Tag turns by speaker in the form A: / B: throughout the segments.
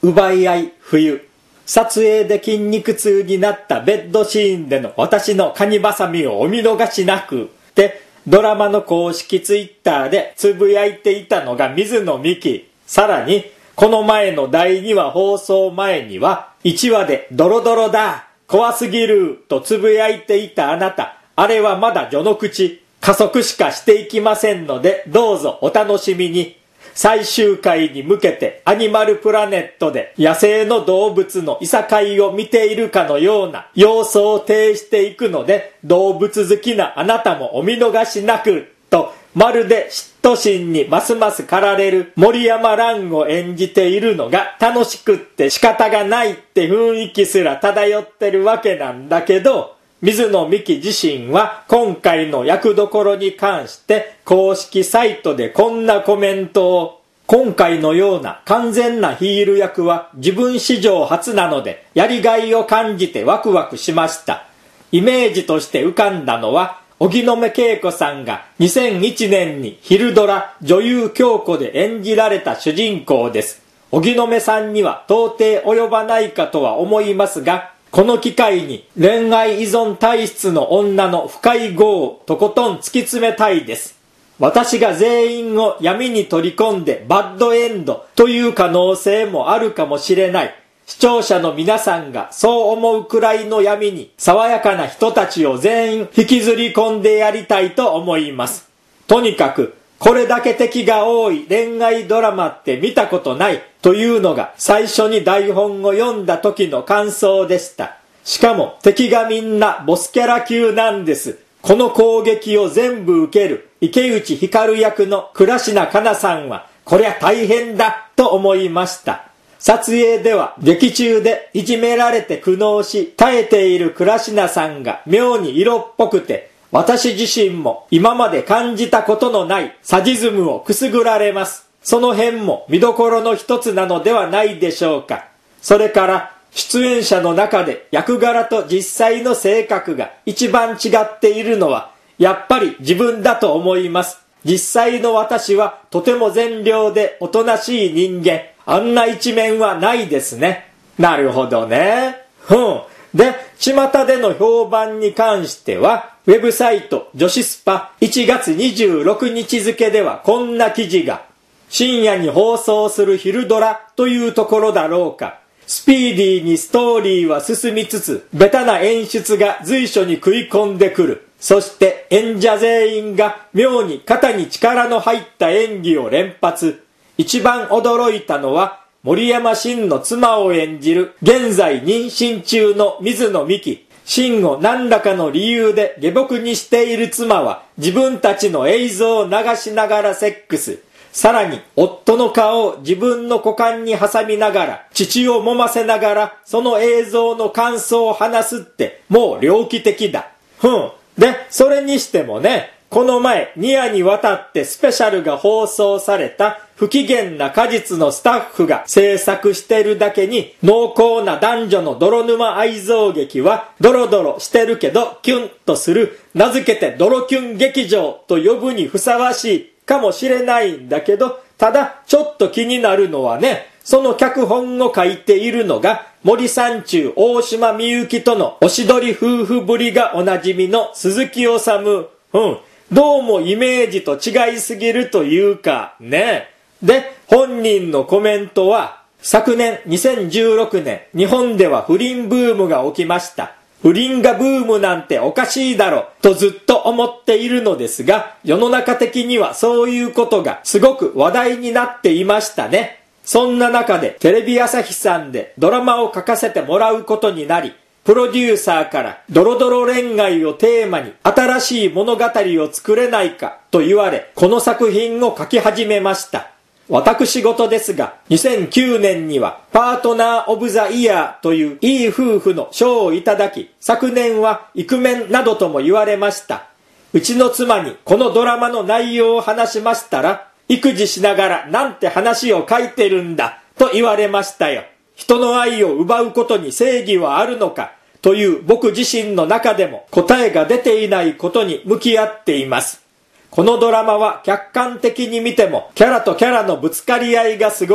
A: 奪い合い冬。撮影で筋肉痛になったベッドシーンでの私のカニバサミをお見逃しなくってドラマの公式ツイッターでつぶやいていたのが水野美紀。さらにこの前の第2話放送前には1話でドロドロだ怖すぎるとつぶやいていたあなた、あれはまだ序の口、加速しかしていきませんのでどうぞお楽しみに。最終回に向けてアニマルプラネットで野生の動物のいさかいを見ているかのような様相を呈していくので動物好きなあなたもお見逃しなくと、まるで嫉妬心にますます駆られる森山蘭を演じているのが楽しくって仕方がないって雰囲気すら漂ってるわけなんだけど、水野美紀自身は今回の役どころに関して公式サイトでこんなコメントを。今回のような完全なヒール役は自分史上初なのでやりがいを感じてワクワクしました。イメージとして浮かんだのは荻野目恵子さんが2001年に昼ドラ女優京子で演じられた主人公です。荻野目さんには到底及ばないかとは思いますが、この機会に恋愛依存体質の女の深い業をとことん突き詰めたいです。私が全員を闇に取り込んでバッドエンドという可能性もあるかもしれない。視聴者の皆さんがそう思うくらいの闇に爽やかな人たちを全員引きずり込んでやりたいと思います。とにかくこれだけ敵が多い恋愛ドラマって見たことないというのが最初に台本を読んだ時の感想でした。しかも敵がみんなボスキャラ級なんです。この攻撃を全部受ける池内光役の倉科香奈さんはこりゃ大変だと思いました。撮影では劇中でいじめられて苦悩し耐えている倉科さんが妙に色っぽくて、私自身も今まで感じたことのないサディズムをくすぐられます。その辺も見どころの一つなのではないでしょうか。それから出演者の中で役柄と実際の性格が一番違っているのはやっぱり自分だと思います。実際の私はとても善良でおとなしい人間、あんな一面はないですね。なるほどね。で、巷での評判に関してはウェブサイト女子スパ1月26日付ではこんな記事が。深夜に放送する昼ドラというところだろうか。スピーディーにストーリーは進みつつ、ベタな演出が随所に食い込んでくる。そして演者全員が妙に肩に力の入った演技を連発。一番驚いたのは森山真の妻を演じる現在妊娠中の水野美紀。真を何らかの理由で下僕にしている妻は自分たちの映像を流しながらセックス。さらに夫の顔を自分の股間に挟みながら乳を揉ませながらその映像の感想を話すってもう猟奇的だ。で、それにしてもね、この前2夜にわたってスペシャルが放送された不機嫌な果実のスタッフが制作してるだけに濃厚な男女の泥沼愛憎劇はドロドロしてるけどキュンとする、名付けてドロキュン劇場と呼ぶにふさわしいかもしれないんだけど、ただちょっと気になるのはね、その脚本を書いているのが森三中大島美幸とのおしどり夫婦ぶりがおなじみの鈴木おさむ。どうもイメージと違いすぎるというかね。で、本人のコメントは昨年2016年日本では不倫ブームが起きました。不倫がブームなんておかしいだろとずっと思っているのですが、世の中的にはそういうことがすごく話題になっていましたね。そんな中でテレビ朝日さんでドラマを書かせてもらうことになり、プロデューサーからドロドロ恋愛をテーマに新しい物語を作れないかと言われ、この作品を書き始めました。私事ですが、2009年にはパートナーオブザイヤーといういい夫婦の賞をいただき、昨年はイクメンなどとも言われました。うちの妻にこのドラマの内容を話しましたら、育児しながらなんて話を書いてるんだと言われましたよ。人の愛を奪うことに正義はあるのかという僕自身の中でも答えが出ていないことに向き合っています。このドラマは客観的に見てもキャラとキャラのぶつかり合いがすごい。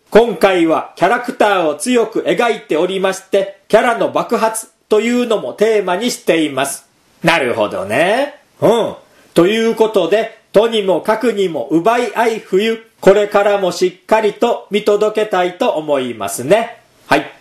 A: 今回はキャラクターを強く描いておりまして、キャラの爆発というのもテーマにしています。なるほどね。ということで、とにもかくにも奪い合い冬、これからもしっかりと見届けたいと思いますね。はい。